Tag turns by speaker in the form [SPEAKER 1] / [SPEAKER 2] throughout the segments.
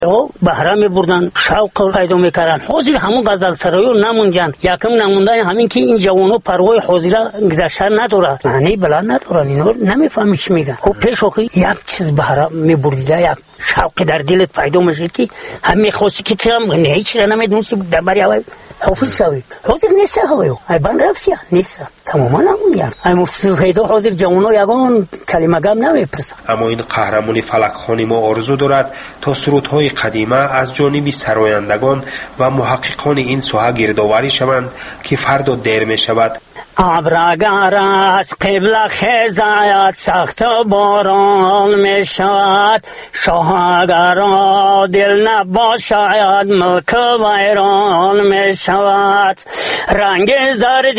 [SPEAKER 1] بهره میبردن، شوق پیدا میکردن. حاضر همون غزل سرایو نمونجن. یکم نموندن همین که این جوانو پروای حاضر گذشته نداره، معنی بلند نداره، اینا نمیفهمی چی میگن. خب پیش آخی یک چیز بهره میبردیده، یک شوق در دلت پیدا میشه که هم میخواستی که ترم نه هیچ را نمیدونستی درباره اول حافظ شوی. حاضر نیست هوایو ای بند رفتی نیست تماما نمونید. ای مفسر پیدا حاضر جوانو یگان کلمه گم نمیپرسن.
[SPEAKER 2] اما این قهرمانی فلک خانی ما آرزو دارد تا سرودهای قدیمه از جانب سرایندگان و محققان این ساحه گردآوری شوند که فردا دیر می شود.
[SPEAKER 1] ابرگر از قبله خیزد سخت باران می شود، شاه اگر دل نباشد ملک ویران می شود. رنگ زرد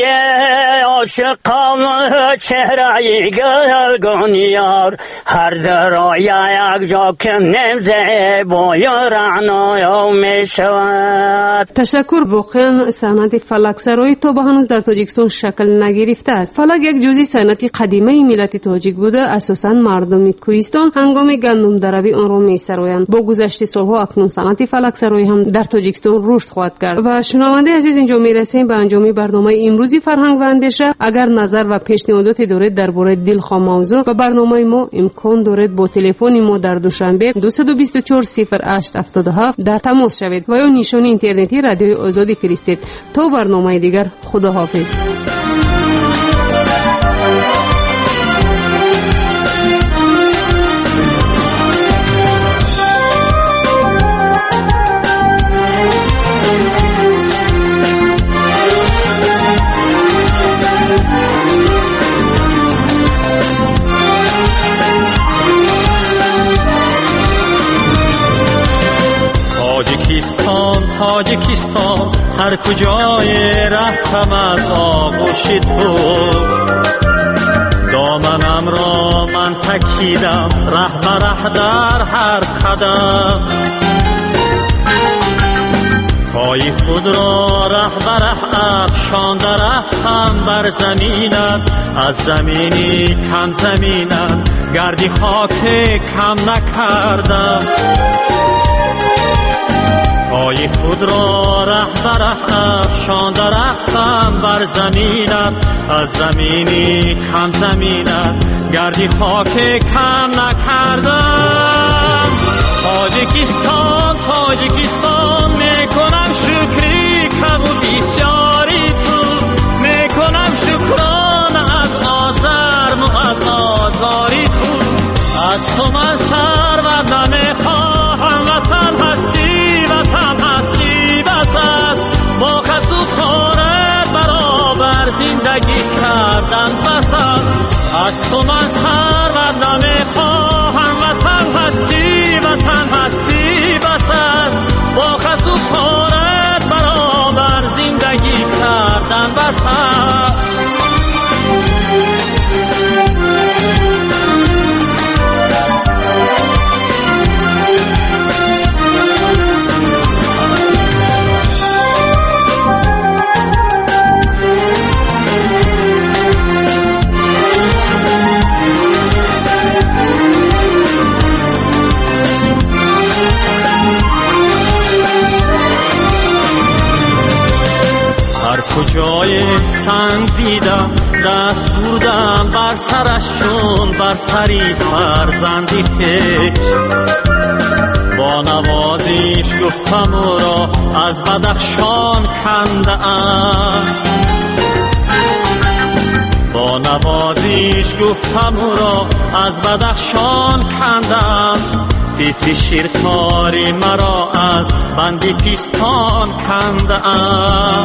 [SPEAKER 1] عاشقان چهره گلگون یار، هر درای یک جا که نمزه بای رعنایا می شود.
[SPEAKER 3] تشکر. واقعا صنعت فلک سرایی تا به هنوز در تاجیکستان شکل نگرفته است. فلک یک جزئی صنعت قدیمی ملت تاجیک بوده. اساساً مردم کوهستان هنگام گندم دروی آن را می‌سرایند. با گذشت سالها اکنون صنعت فلک سرایی هم در تاجیکستان رشد خواهد کرد. و شنونده عزیز اینجا میرسیم به انجام برنامه امروزی فرهنگ و اندیشه. اگر نظر و پیشنهاداتی دارید درباره دلخواه موضوع و برنامه ما، امکان دارد با تلفن ما در دوشنبه 224 0877 در تماس شوید و یا نشان اینترنتی رادیوی آزادی فرستید. تا برنامه دیگر، خداحافظ.
[SPEAKER 4] تاجیکستان هر کجای رفتم از آغوش تو، دامنم را من تکیدم ره به ره در هر قدم. پای خود را ره به ره افشانده رفتم بر زمینت، از زمینی کم زمینت گردی خاک کم نکردم. پای خود را ره به ره افشانده رفتم بر زمینت، از زمینی کم زمینت گردی خاک کم نکردم. تاجیکستان تاجیکستان میکنم شکری کم و بسیاری تو، میکنم شکران از آزرم و از آزاری تو. از تو من سرود نمیخواهم، وطن هستی وطن هستی بس است، با کس و خانت برابر زندگی کردن بس است. از تو من سرود نمیخواهم، وطن هستی وطن هستی بس است، با کس و خانت برابر زندگی کردن بس است. کجای سنگ دیدم دست بردم بر سرش چون بر سری فرزندی خویش، با نوازش گفتم او را از بدخشان کنده ام. با نوازش گفتم او را از بدخشان کندم، طفل شیرخواری مرا از بندی پیستان کنده ام.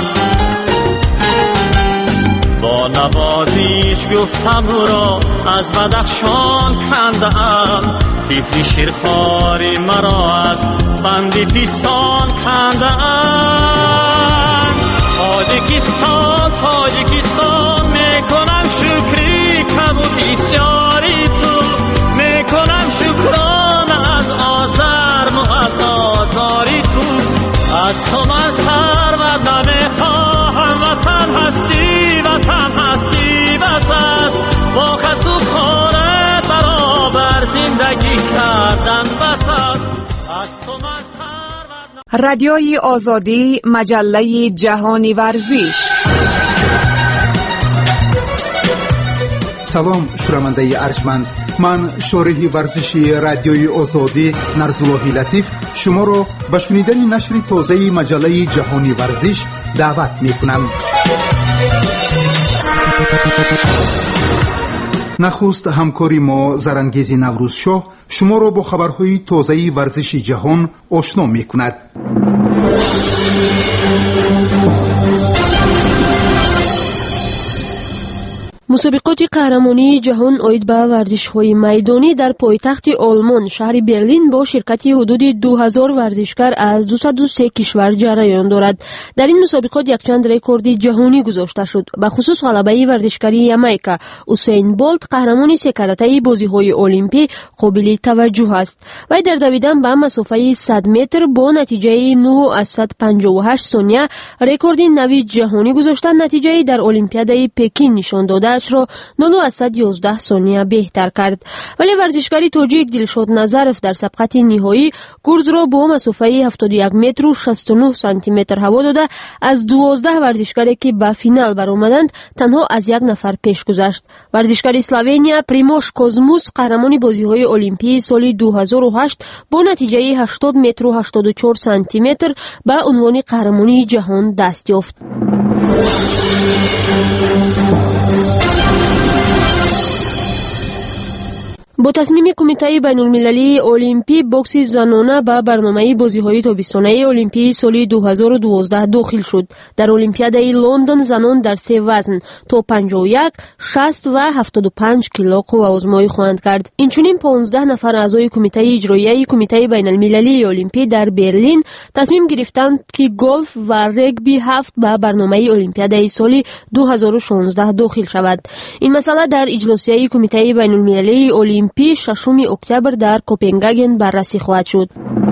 [SPEAKER 4] با نوازش گفتم او را از بدخشان کنده ام، طفل شیرخواری مرا از بندی پیستان کنده ام. تاجیکستان تاجیکستان میکنم شکری کم و بسیاری تو، میکنم شکران از آزرم و از آزاری تو. از تو من سرود نمیخواهم، وطن هستی وطن هستی بس است، با کس و خانت برابر زندگی کردن بس است. از تو من
[SPEAKER 5] رادیوی آزادی، مجله جهانی ورزش.
[SPEAKER 6] سلام شنوندگان ارجمند، من شارح ورزشی رادیوی آزادی نرزالله لطیف شما را به شنیدن نشر تازه مجله جهانی ورزش دعوت می‌کنم. نخست همکاری ما زرانگیز نوروزشاه شما را با خبرهای تازه ورزش جهان آشنا می‌کند.
[SPEAKER 7] مسابقات قهرمانی جهان اوید به ورزش‌های میدانی در پایتخت آلمان شهر برلین با شرکت حدود 2000 ورزشکار از 203 کشور جریان دارد. در این مسابقات یکچند رکورد جهانی گذاشته شد. به خصوص غلبه ورزشکاری یامایکا اوسین بولت قهرمان سه کرته بازی‌های المپی قابل توجه است. وی در دویدن به مسافت 100 متر با نتیجه 9.58 ثانیه رکورد نوی جهانی گذاشته. نتیجه در المپیاد پکین نشان داده را 9.11 ثانیه بهتر کرد. ولی ورزشکاری تاجیک دلشاد نظرف در سبقت نهایی گرز را با مسافت 71 متر و 69 سانتی متر هوا داده از 12 ورزشکاری که به فینال برآمدند تنها از یک نفر پیش گذشت. ورزشکار اسلوونیا پریموش کوزموس قهرمان بازی‌های المپی سال 2008 با نتیجه 80 متر و 84 سانتی متر به عنوان قهرمانی جهان دست یافت. با تصمیم کمیته بین المللی المپی بوکس زنانه به برنامه بازی‌های تابستانه المپی سال 2012 داخل شد. در المپیاد لندن زنان در 3 وزن تا 51، 60 و 75 کیلو قوه آزمایی خواهند کرد. اینچنین 15 نفر اعضای کمیته اجرایی کمیته بین المللی المپی در برلین تصمیم گرفتند که گلف و رگبی 7 به برنامه المپیاد سال 2016 داخل شود. این مسئله در اجلاسیه کمیته بین المللی المپی 6 اکتبر در کوپنهاگن بررسی خواهد شد.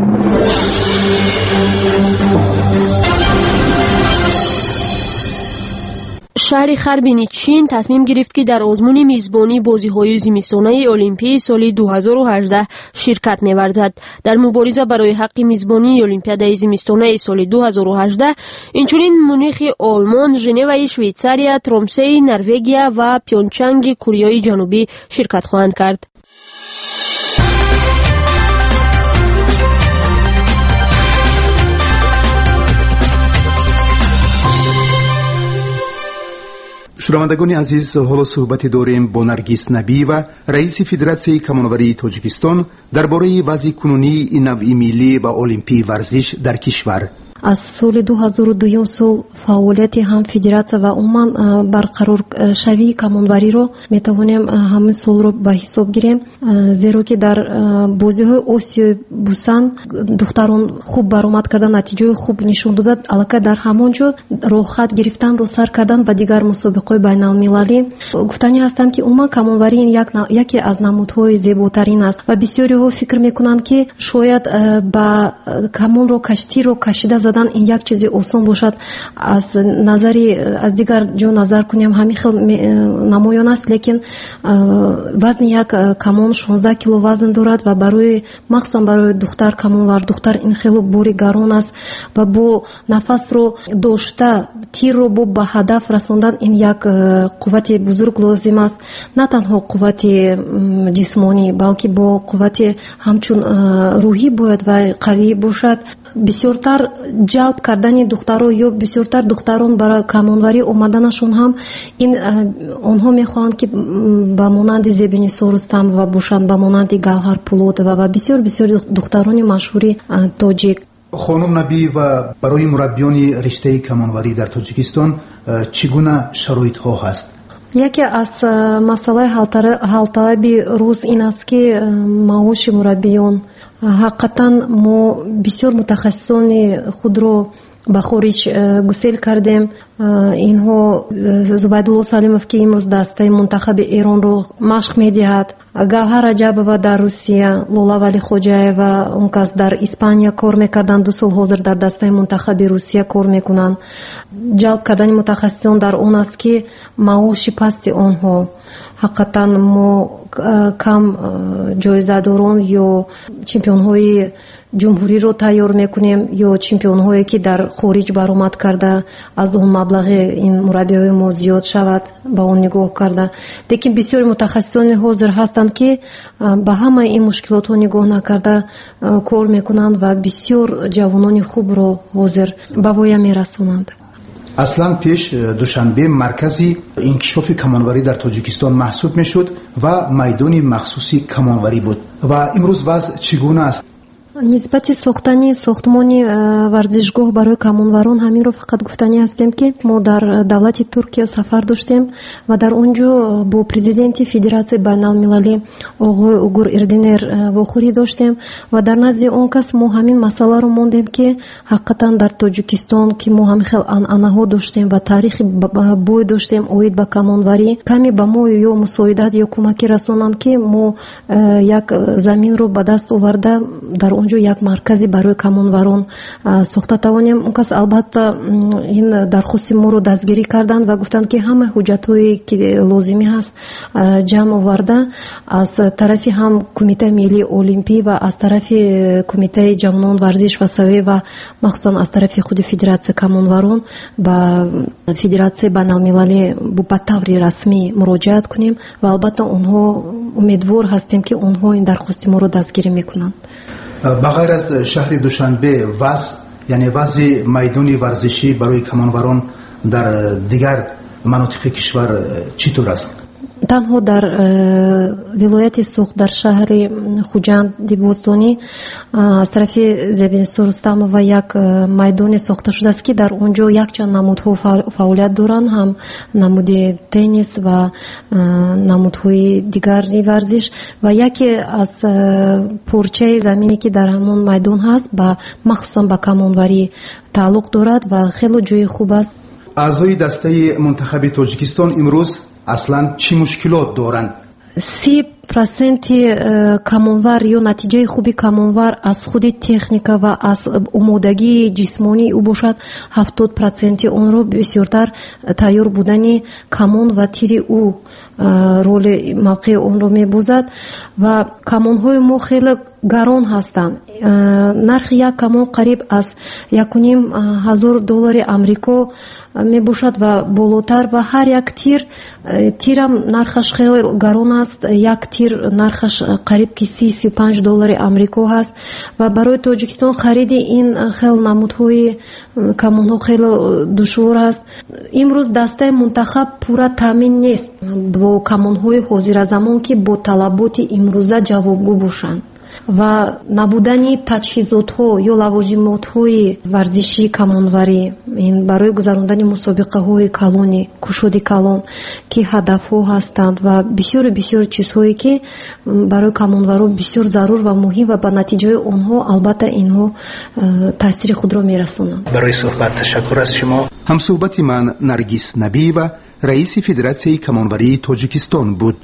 [SPEAKER 7] شهر خربین چین تصمیم گرفت که در آزمون میزبانی بازی‌های زمستانه المپی سال 2018 شرکت می‌ورزد. در مبارزه برای حق میزبانی المپیاد زمستانه سال 2018 اینچنین مونیخ آلمان، ژنو شویتزاریا، ترومسه نروژ و پیونگچانگ کره جنوبی شرکت خواهند کرد.
[SPEAKER 6] شنوندگان عزیز، حالا صحبتی داریم با نرگس نبی و رئیس فدراسیون کمانوری تاجیکستان درباره وضع کنونی نوع ملی و المپی ورزش در کشور.
[SPEAKER 8] از سال 2002 سال فعالیت هم فدراسیون و عموما برقرار شوی کمانوری رو میتوانیم همین سال رو به حساب گیریم، زیرا که در بازی‌های آسیای بوسان دختران خوب برآمد کردن، نتیجه خوب نشون داد، البته در همونجا راحت گرفتن رو سر کردن به دیگر مسابقات بین‌المللی. گفتنی هستم که عموما کمانوری یکی از نمودهای زیباترین است و بسیاری ها فکر میکنند که شاید با کمان رو کشتی رو کشیده زدن این یک چیزی آسان باشد. از نظری از دیگر جو نظر کنیم همین خیلی نمایان است، لیکن وزن یک کمان 16 کیلو وزن دارد و برای مخصوصا برای دختر کمانور دختر این خیلی باری گران است و با نفس رو داشته تیر رو به هدف رساندن این یک قوت بزرگ لازم است، نه تنها قوت جسمانی بلکه با قوت همچون روحی باید و قوی باشد. بسیارتر جلب کردن دختران یا بسیارتر دختران برای کمانوری اومدنشون هم این آنها میخواهند که به مانند زیبین سورستم و باشند، به مانند گوهر پولاد و بسیار دختران مشهوری تاجیک.
[SPEAKER 6] خانم نبی، و برای مربیان رشته کمانوری در تاجیکستان چگونه شرایط ها هست؟
[SPEAKER 8] یکی از مسائل حل طلبی روز این است که معاش مربیان حقیقتا ما بسیار متخصصان خود رو به خارج گسیل کردیم. اینها زبیدالله سلیموف که امروز دسته منتخب ایران رو مشق می‌دهد، گوهر رجبова در روسیه، لولا ولی خوجایeva اون کس در اسپانیا کار میکردن، 2 سال حاضر در دسته منتخب روسیه کار میکنن. جلب کردن متخصصان در اون است که معاش پست آنها حقیقتا ما کم جایزه داران یا چمپیون های ҷумҳуриро тайёр мекунем ё чемпионҳое ки дар хориҷ баромад карда аз он маблағи ин мураббиҳои мо зиёд шавад, ба он нигоҳ карда. лекин бисёри мутахассисони ҳозир ҳастанд ки ба ҳамаи ин мушкилотҳо нигоҳ накарда кор мекунанд ва бисёр ҷавонони хубро ҳозир ба воя мерасонанд.
[SPEAKER 6] аслан пеш душанбе маркази инкишофи камонварӣ дар тоҷикистон маҳсуб мешуд ва майдони махсуси камонварӣ буд. ва имрӯз вазъ чӣ гуна аст?
[SPEAKER 8] нисбати сохтани сохтмони варзишгоҳ барои камонварон ҳаминро фақат гуфтанӣ ҳастем ки мо дар давлати Туркия сафар доштем ва дар он ҷо бо президенти Федератсияи байналмилалӣ оғои Угур Эрдинер вохӯрӣ доштем ва дар назди он кас мо ҳамин масъаларо мондем ки ҳақиқатан дар Тоҷикистон ки мо ҳамин хел анъанаҳо доштем ва таърихи бой доштем оид ба камонварӣ, каме ба мо ё мусоидат ё кӯмакӣ расонанд ки мо як заминро ба даст оварда дар онҷо як маркази барои камонварон сохта тавонем. Он кас албатта ин дархости моро дастгирӣ карданд ва гуфтанд ки ҳама ҳуҷҷатҳое ки лозимӣ ҳаст ҷамъ оварда аз тарафи ҳам Кумитаи Миллии Олимпӣ ва аз тарафи Кумитаи ҷавонон варзиш ва савоӣ ва махсусан аз тарафи худи Федератсияи камонварон ба Федератсияи байналмилалӣ ба таври расмӣ муроҷиат кунем ва албатта онҳо умедвор ҳастем ки онҳо ин дархости моро дастгирӣ мекунанд.
[SPEAKER 6] ба ғайр аз шаҳри Душанбе яъне вазъи майдони варзишӣ барои камонварон дар дигар манотиқи кишвар чӣ тавр аст?
[SPEAKER 8] танҳо дар вилояти Сух дар шаҳри Хуҷанди Бостонӣ аз тарафи Зебинистон Рустамова як майдоне сохта шудааст ки дар он ҷо якчанд намудҳо фаъолият доранд, ҳам намуди теннис ва намудҳои дигари варзиш ва яке аз порчаи замине ки дар ҳамон майдон ҳаст ба махсусан ба камонварӣ тааллуқ дорад ва хело ҷои хуб аст.
[SPEAKER 6] аъзои дастаи мунтахаби Тоҷикистон имрӯз аслан чӣ мушкилот доранд?
[SPEAKER 8] 30% камонвар ё натиҷаи хуби камонвар аз худи техника ва аз омодагии ҷисмонии ӯ бошад. 70% онро бисёртар тайёр будани камон ва тири ӯ роли мавқеи онро мебозад ва камонҳои мо хеле гарон ҳастанд. нархи як камон қариб аз $1,500 амрико мебошад ва болотар ва ҳар як тирам нархаш хеле гарон аст. як тир нархаш қариб ки $30-35 амрико ҳаст ва барои Тоҷикистон хариди ин хел намудҳои камонҳо хеле душвор аст. имрӯз дастаи мунтахаб пурра таъмин нест бо камонҳои ҳозиразамон ки бо талаботи имрӯза ҷавобгӯ бошанд ва набудани таҷҳизотҳо ё лавозимотҳои варзиши камонварӣ ин барои гузарондани мусобиқаҳои калони кушоди калон ки ҳадафҳо ҳастанд ва бисёри чизҳое ки барои камонварон бисёр зарур ва муҳим ва ба натиҷаи онҳо албатта инҳо таъсири худро мерасонанд.
[SPEAKER 6] барои суҳбат ташаккур аз шумо. ҳамсӯҳбати ман Наргис Набиева, раиси Федератсияи камонварии Тоҷикистон буд.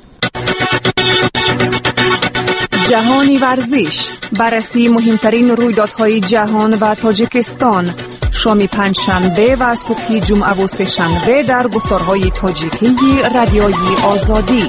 [SPEAKER 5] جهانی ورزش، بررسی مهمترین رویدادهای جهان و تاجیکستان، شام پنجشنبه و صبح جمعه و سه‌شنبه در گفتارهای تاجیکی رادیوی آزادی.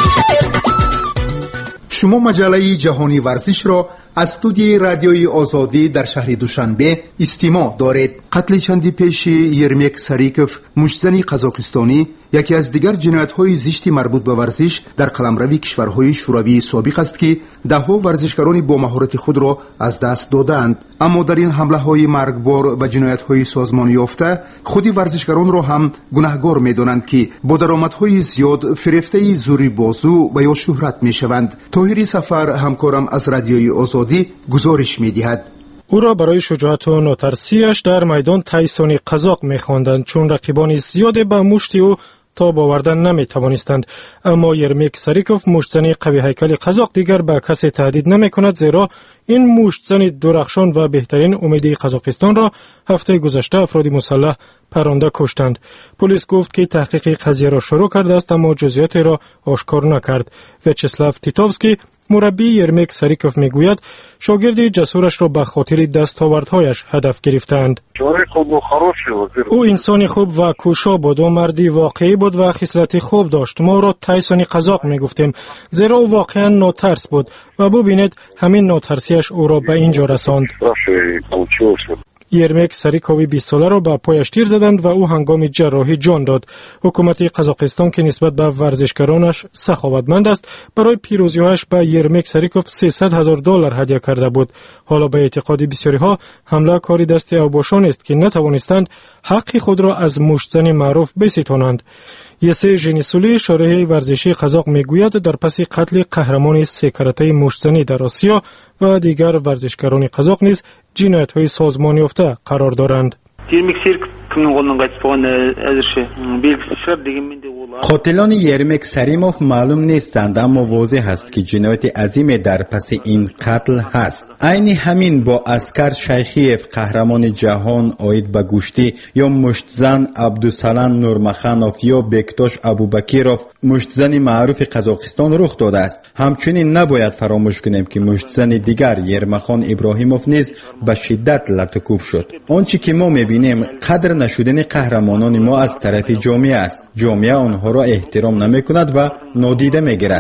[SPEAKER 6] شما مجله جهانی ورزش را از استودیوی رادیوی آزادی در شهر دوشنبه استماع دارید. قتل چندی پیش یرمک ساریکوف، مشتزنی قزاقستانی، یکی از دیگر جنایت‌های زشت مربوط به ورزش در قلمروی کشورهای شوروی سابق است که ده‌ها ورزشکاران با مهارت خود را از دست دادند. اما در این حمله‌های مرگبار و جنایت‌های سازمان یافته خود ورزشکاران را هم گناهکار می‌دانند که با درآمدهای زیاد فریفته زوری بازو و یا شهرت می‌شوند. طاهری سفر همکارم از رادیوی آزادی گزارش می‌دهد.
[SPEAKER 9] او را برای شجاعت و ناترسیش در میدان تایسون قزاق می‌خواندند چون رقیبان زیاد به مشت او تاب آوردن نمی‌توانستند. اما یرمک ساریکوف مشتزن قوی هیکل قزاق دیگر به کسی تهدید نمی‌کند زیرا این مشتزن درخشان و بهترین امید قزاقستان را هفته گذشته افراد مسلح پرانده کشتند. پلیس گفت که تحقیق قضیه را شروع کرده است اما جزئیات را آشکار نکرد. ویاچسلاو تیتوفسکی مربی یرمک ساریکوف میگوید شاگرد جسورش را به خاطر دستاوردهایش هدف گرفتند. او انسان خوب و کوشا بود و مردی واقعی بود و خصلت خوب داشت. ما را تایسون قزاق میگفتیم زیرا او واقعا ناترس بود و ببینید همین ناترسی سلامتیش او را به اینجا رساند. یرمک سریکوی 20 ساله را به پایش تیر زدند و او هنگام جراحی جان داد. حکومت قزاقستان که نسبت به ورزشکارانش سخاوتمند است، برای پیروزی‌هایش به یرمک سریکوف $300,000 هدیه کرده بود. حالا به اعتقاد بسیاری‌ها حمله کاری دست اوباشان است که نتوانستند حق خود را از مشتزن معروف بستانند. یسه ژنیسولی شارح ورزشی قزاق میگوید در پس قتل قهرمان 3 کراته مشتزنی در آسیا و دیگر ورزشکاران قزاق نیز جنایت‌های سازمان یافته قرار دارند.
[SPEAKER 10] قاتلان یرمک سریموف معلوم نیستند، اما واضح است که جنایت عظیم در پس این قتل هست. عین همین با اسکر شیخیف قهرمان جهان آید به گشتی یا مشتزن عبدالسلام نورمخانوف یا بکتاش ابوبکیروف مشتزن معروف قزاقستان رخ داده است. همچنین نباید فراموش کنیم که مشتزن دیگر یرمخان ابراهیموف نیز به شدت لطکوب شد. آنچه که ما میبینیم قدر نشدن قهرمانان ما از طرف جامعه است. جامعه آنها را احترام نمیکند و نادیده میگیرد.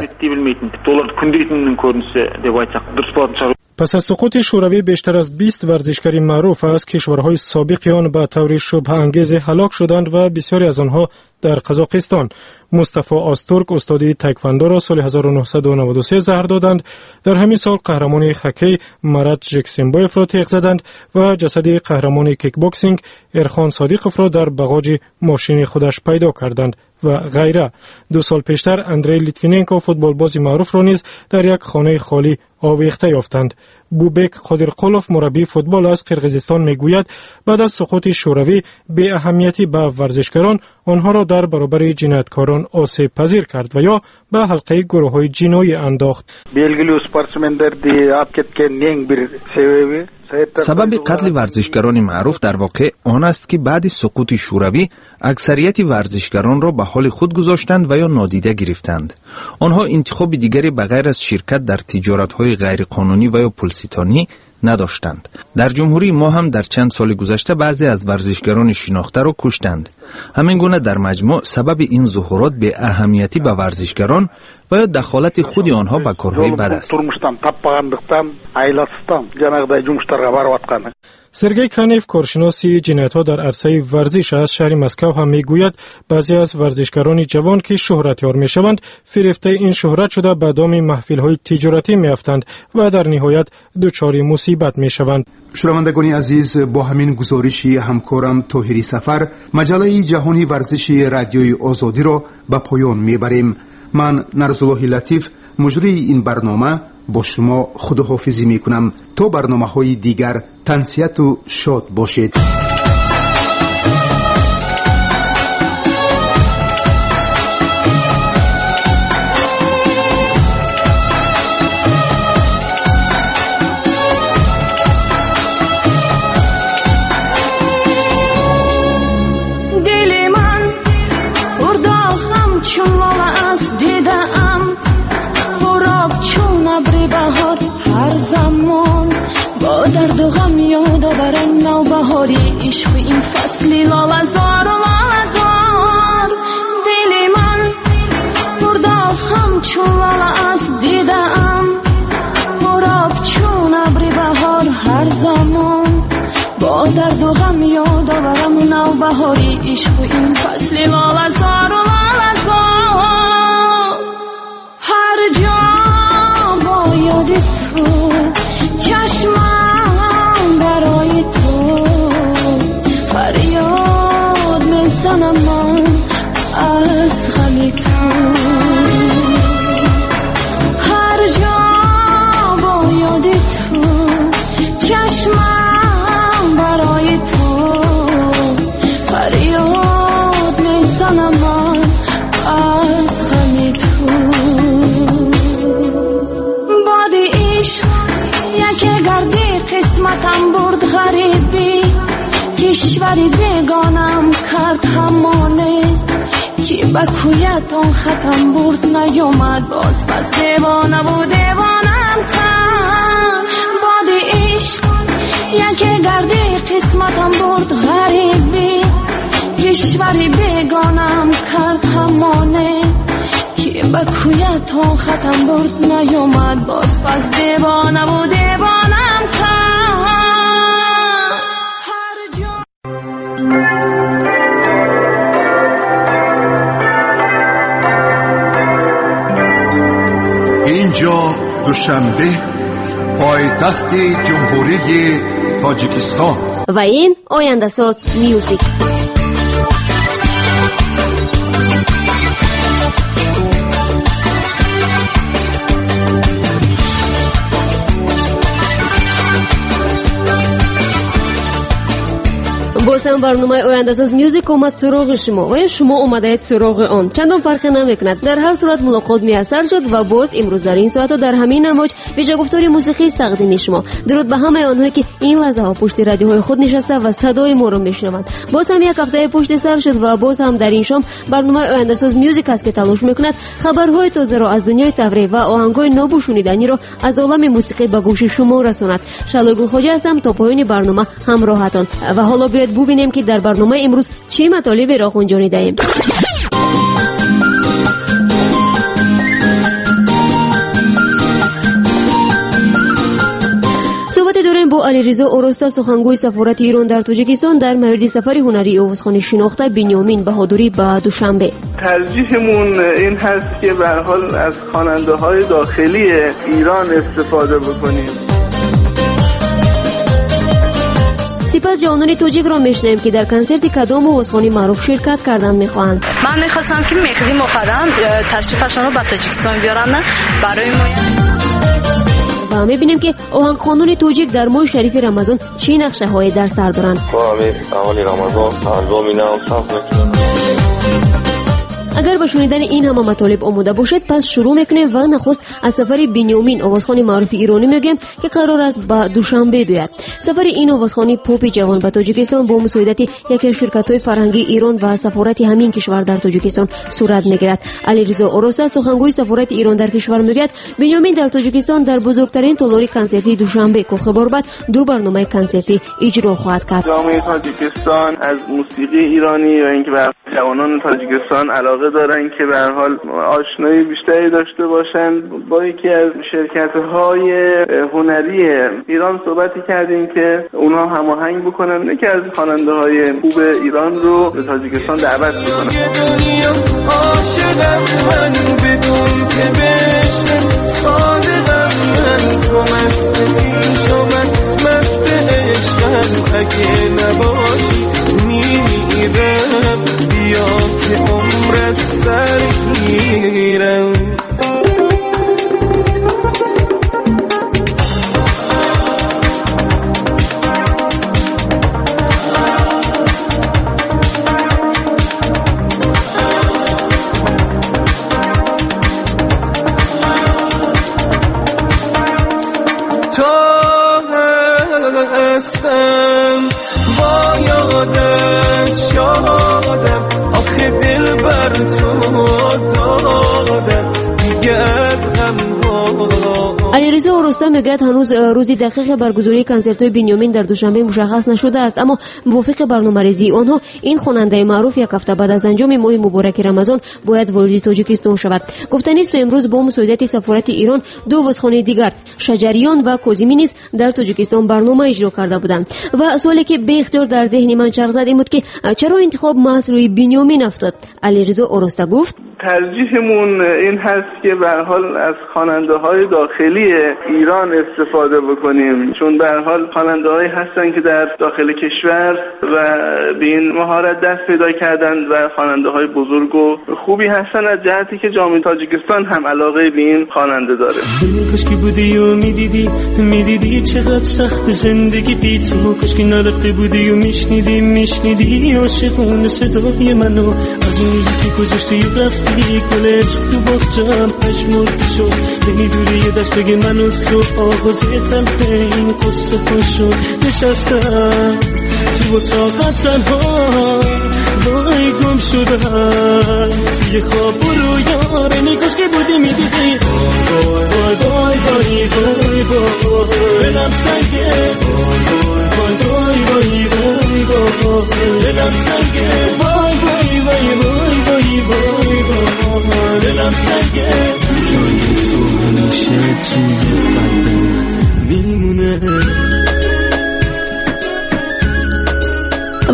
[SPEAKER 9] پس از سقوط شوروی بیشتر از 20 ورزشکار معروف از کشورهای سابق آن به طور شبه انگیز هلاک شدند و بسیاری از آنها در قزاقستان. مصطفی آستورک استادی تایکواندو را سال 1993 زهر دادند. در همین سال قهرمان هاکی مرات ژکسنبایف را تیغ زدند و جسد قهرمان کیک باکسینگ ارخان صادیقوف را در باغچه ماشین خودش پیدا کردند و غیره. 2 سال پیشتر اندری لیتویننکو فوتبالباز معروف را نیز در یک خانه خالی آویخته یافتند. بوبک قادرقولوف مربی فوتبال از قرقیزستان میگوید بعد از سقوط شوروی بی اهمیتی به ورزشکاران آنها را در برابر جنایتکاران آسیب پذیر کرد و یا به حلقه گروه‌های جنایی انداخت.
[SPEAKER 11] سبب قتل ورزشکاران معروف در واقع آن است که بعد سقوط شوروی اکثریت ورزشکاران را به حال خود گذاشتند و یا نادیده گرفتند. آنها انتخاب دیگری بغیر از شرکت در تجارت‌های غیرقانونی و یا پولستانی نداشتند. در جمهوری ما هم در چند سال گذشته بعضی از ورزشکاران شناخته را کشتند. همین گونه در مجموع سبب این ظهورات به اهمیتی به ورزشکاران و یا دخالت خود آنها به کارهای بد است.
[SPEAKER 9] سرگئی کانیف کارشناسی جنایت‌ها در عرصه ورزش از شهر مسکو هم میگوید بعضی از ورزشکاران جوان که شهرتیار میشوند فریفته این شهرت شده به دام محفل‌های تجارتی میافتند و در نهایت دچار مصیبت میشوند.
[SPEAKER 6] شنوندگان عزیز، با همین گزارشی همکارم طاهری سفر مجله جهانی ورزش رادیوی آزادی را به پایان میبریم. من نرزالله لطیف مجری این برنامه با شما خداحافظی میکنم. تا برنامه‌های دیگر تنسیت و شاد باشید.
[SPEAKER 12] درد و غم یاد آورم نوبهاری عشق این فصلی لاله‌زار و لاله‌زار. دل من پرداغ همچون لاله است دیدم پرآب چون ابر بهار هر زمان. با درد و غم یاد آورم نوبهاری عشق این فصلی لاله‌زار و لاله‌زار. هر جا با یاد تو چشمم برای تو فریاد میزنم من از غم تو. هر جا با یاد تو چشمم برای تو فریاد میزنم من از غم تو. باد عشق که گردی قسمتم برد غریبی کشوری بگانم کرد همانه که به کویت آن ختم برد نیامد باز پس دیوانه و دیوانم کرد. باد عشق یکی گردی قسمتم برد غریبی کشوری بگانم کرد همانه که به کویت آن ختم برد نیامد باز پس دیوانه و دیوانه
[SPEAKER 6] دوشنبه پایتخت جمهوری تاجیکستان.
[SPEAKER 7] و این آینده ساز میوزیک. باز هم برنامه آینده ساز میوزیک اومد سراغ شما و شما اومدید سراغ آن. چندان فرق نمیکند. در هر صورت ملاقات میسر شد و باز امروز در این ساعت و در همین امواج ویژه گفتاری موسیقی است تقدیم شما. درود به همه آنهایی که این لحظه ها پشت رادیوهای خود نشسته و صدای ما رو میشنوند. باز هم یک هفته پشت سر شد و باز هم در این شام برنامه آینده ساز میوزیک است که تلاش میکند خبرهای تازه را از دنیای تفریح و آهنگای نو شنیدنی را از عالم موسیقی به گوش شما رساند. شالو گلخواجه هستم تا پایان برنامه همراهتان و حالا بیاید ببینیم که در برنامه امروز چه مطالبی را گنجانیده ایم. صحبت داریم با علیرضا اورستا، سخنگوی سفارت ایران در تاجیکستان در مورد سفر هنری آوازخوان شناخته بنیامین بهادری به دوشنبه.
[SPEAKER 13] ترجیحمون این هست که به هر حال از خواننده‌های داخلی ایران استفاده بکنیم.
[SPEAKER 7] سپس جوانان تاجیک را میشنیم که در کنسرت کدام آوازخوانی معروف شرکت کردن میخواهند.
[SPEAKER 14] من میخواستم که مهدی مقدم تشریفشون رو به تاجیکستان بیارن برای ما.
[SPEAKER 7] و میبینیم که آهنگخوانان تاجیک در ماه شریف رمضان چه نقشه هایی در سر دارند.
[SPEAKER 15] اولی رمضان انجام میدم صف میکنم.
[SPEAKER 7] اگر به شنیدن این همه مطالب آماده باشید پس شروع میکنیم و نخست از سفر بنیامین آوازخوان معروف ایرانی میگیم که قرار است به دوشنبه بیاید. سفر این آوازخوان پاپ جوان به تاجیکستان با مساعدت یکی از شرکت‌های فرهنگی ایران و سفارت همین کشور در تاجیکستان صورت میگیرد. علیرضا اورستا، سخنگوی سفارت ایران در کشور میگوید بنیامین در تاجیکستان در بزرگترین تالاری کنسرتی دوشنبه که خبر بعد دو برنامه کنسرتی اجرا خواهد کرد.
[SPEAKER 13] جامعه تاجیکستان از موسیقی ایرانی و اینکه به جوانان تاجیکستان علاقه دارن که به هر حال آشنایی بیشتری داشته باشن با یکی از شرکت‌های هنری ایران صحبتی کردیم که اونها هماهنگ بکنن یکی از خواننده‌های خوب ایران رو به تاجیکستان دعوت بکنن. عاشقم من بدون که بشم صادقم من تو مست پیشم مست عشقم اگه نباشی میمیرم بیا که عمر سر گیرم. هستم با یادت شادم آخه دل بر تو دادم دیگه از غم
[SPEAKER 7] علیرضا اورستا میگوید هنوز روزی دقیق برگزاری کنسرت‌های بنیامین در دوشنبه مشخص نشده است، اما موافق برنامه‌ریزی آنها این خواننده معروف یک هفته بعد از انجام ماه مبارک رمضان باید وارد تاجیکستان شود. گفتنی است امروز با مساعدت سفارت ایران دو آوازخوان دیگر شجریان و کوزیمی نیز در تاجیکستان برنامه اجرا کرده بودند و سوالی که به اختیار در ذهن من چرخ زد این بود که چرا انتخاب محض روی بنیامین افتاد. علیرضا اورستا گفت
[SPEAKER 13] ترجیحمون این هست که به هر حال از خواننده‌های داخلی ایران استفاده بکنیم، چون به هر حال خواننده‌هایی هستن که در داخل کشور و به این مهارت دست پیدا کردند و خواننده‌های بزرگ و خوبی هستن از جهتی که جامعه تاجیکستان هم علاقه به این خواننده داره.
[SPEAKER 16] کاش که بودی و میدیدی چقدر سخت زندگی بی تو، کاش که نرفته بودی و میشنیدی عاشقانه صدای منو از اون روزی که گذشتی رفتی گل عشق تو باغچه‌ام پژمرده شد، نمیدونی یه دست بگه من و تو آغاز تلخ این قصه پاشو نشستم تو اتاق تنها وای گم شدم توی خواب و رویاره نگاش که بودی میدیدی وای وای وای وای وای وای دلم تنگه وای وای وای وای وای دلم تنگه وای وای وای وای وای وای وای دلم تنگه جای تو همیشه توی قلب من میمونه.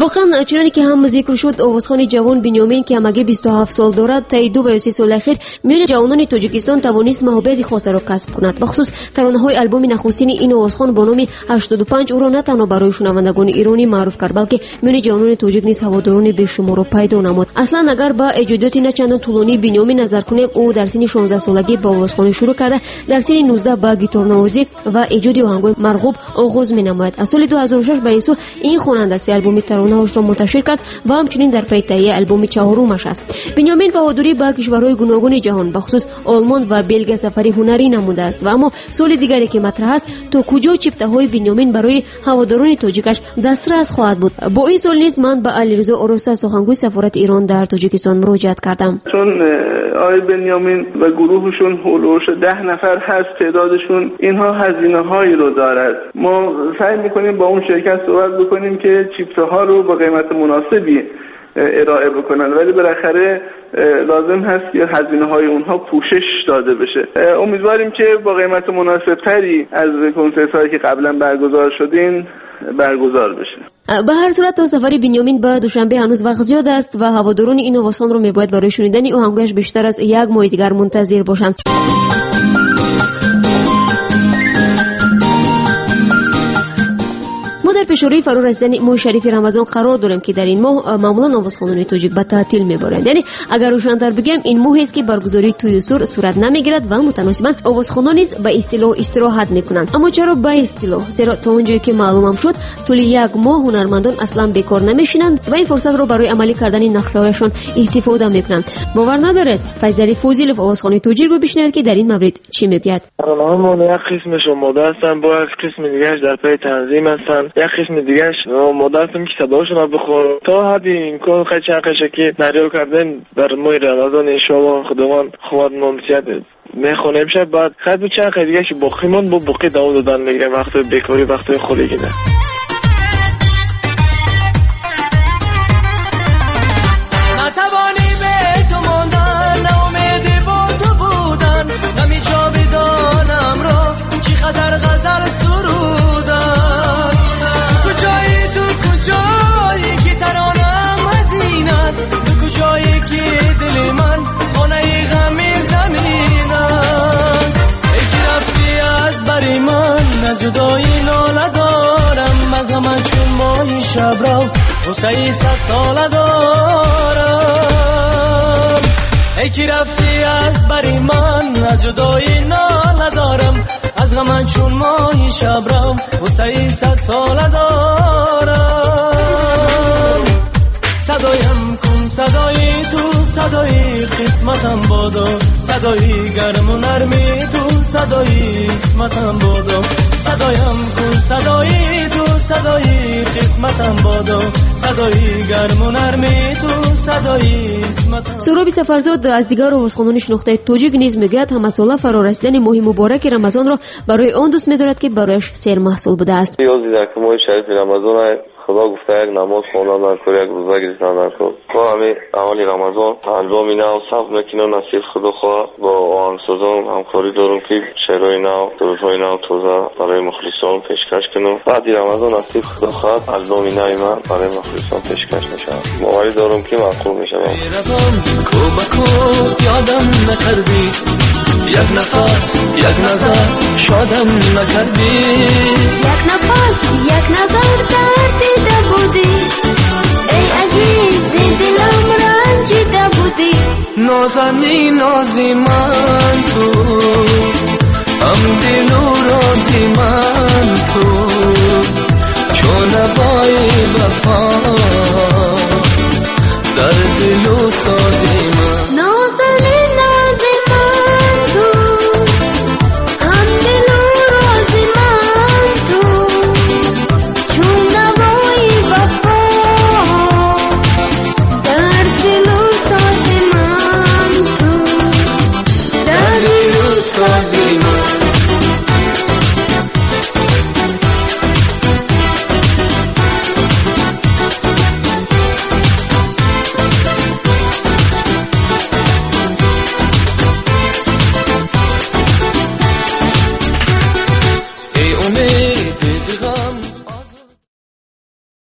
[SPEAKER 7] واقعا چنانکه که هم ذکر شد، آوازخوان جوان بنیامین که همگی 27 سال دارد، طی 2 و 3 سال اخیر میان جوانان تاجیکستان توانست محبت خاصه را کسب کند. بخصوص ترانه‌های آلبوم نخستین این آوازخوان با نام 85 او را نه تنها برای شنوندگان ایرانی معروف کرد، بلکه میان جوانان تاجیک نیز هواداران بیشمار را پیدا نمود. اصلا اگر با ایجادات نه چندان طولانی بنیامین نظر کنیم، او در سن 16 سالگی با آوازخوانی شروع کرده، در سن 19 با گیتار نوازی و ایجاد آهنگ‌های مرغوب آغاز می‌نماید. از سال 2006 به این سو این خواننده سه آلبوم ترانه‌هاش را منتشر کرد و همچنین در پی تهیه آلبوم چهارمش است. بنیامین بهادری با کشورهای گوناگون جهان بخصوص آلمان و بلژیک سفری هنری نموده است و اما سال دیگری که مطرح است، تا کجا چپته‌های بنیامین برای هواداران تاجیکش دسترس خواهد بود. با این سال نیز من به علیرضا آراسته سخنگوی سفارت ایران در تاجیکستان مراجعه کردم.
[SPEAKER 13] چون آقای بنیامین و گروهشون هولوش 10 نفر هست تعدادشون، اینها هزینه‌هایی رو دارد. ما سعی می‌کنیم با اون شرکت صحبت بکنیم که چیپس‌ها رو با قیمت مناسبی ارائه بکنن، ولی بالاخره لازم هست که هزینه‌های اونها پوشش داده بشه. امیدواریم که با قیمت مناسبتری از کنسرت‌هایی که قبلا برگزار شدین برگزار بشه.
[SPEAKER 7] به هر صورت تا سفری بنیامین به دوشنبه هنوز وقت زیاد است و هواداران این آوازخوان رو میباید برای شنیدن آهنگش بیشتر از 1 ماه دیگر منتظر باشند. در پیشروی فرا رسیدن ماه شریف رمضان قرار داریم که در این ماه معمولا آوازخوانان تاجیک به تعطیل میبرند. یعنی اگر روشن‌تر بگم، این ماه است که برگزاری توی سور صورت نمیگیرد و متناسباً آوازخوانان نیز به اصطلاح استراحت میکنند. اما چرا به اصطلاح؟ زیرا تا اونجایی که معلومم شد، طول 1 ماه هنرمندان اصلا بیکار نمیشینند و این فرصت رو برای عملی کردن نقله‌هایشان استفاده میکنند. باور ندارید؟ فیضعلی فوزیلوف آوازخوان تاجیک رو بشنوید که در این مورد چی میگوید.
[SPEAKER 17] برنامه‌مون یک قسمش آماده هستن، با یک قسم دیگه‌اش در پی تنظیم هستن، یک قسم دیگه‌اش آماده هستم که صداشون رو بخورم. تا حدی امکان خیلی چند قشه که دریا کردن در ماه رمضان انشاءالله خداوند خواد ممتیت میخونه میشه. بعد خیلی چند قشه دیگه‌اش باقیمون با باقی داو دادن میگه وقت بیکاری وقت خودی نه.
[SPEAKER 18] در غزل سرودن کجایی تو کجایی که ترانم از این است، تو کجایی که دل من خانه غمی زمین است. ای که رفتی از بری من، از جدایی ناله دارم، از غم چون ماهی شب رو غصه 100 ساله دارم. ای که رفتی از بری من، از جدایی ناله دارم، از غم چون ماهی شب رو غصه 100 ساله دارم. صدایم کن صدای تو، صدای قسمتم بادا، صدای گرم و نرمی تو، صدای اسمتم بادا. صدایم کن صدای تو، صدای قسمتم بادا، صدای گرم و نرمی تو، صدای اسمتم.
[SPEAKER 7] سهراب سفرزاد از دیگر آوازخوانان شناخته تاجیک نیز میگوید همساله فرا رسیدن ماه مبارک رمضان را برای آن دوست می‌دارد که برایش سیر محصول بوده است.
[SPEAKER 15] یادی در ماه شریف رمضان خدا گفته یک نماز خواندن نکن، یک روزه گرفتن نکن. با همین اعمال رمضان انجام نو صف میکنم، نصیب خدا خواه. با آهنگسازان همکاری دارم که شعرهای نو، درودهای نو تازه برای مخلصان پیشکش کنم. بعد رمضان نصیب خدا خواه البوم نوی من برای مخلصان پیشکش میشم. باوری دارم که معقول میشم.
[SPEAKER 18] کوبکو یادم نکردی، یک نفس یک نظر شادم نکردی،
[SPEAKER 12] یک نفس یک نظر دردیده بودی، ای عزیز دلم رنجیده بودی.
[SPEAKER 18] نازنی نازی من تو، هم دل و رازی من تو، چون نوای وفا در دل و ساز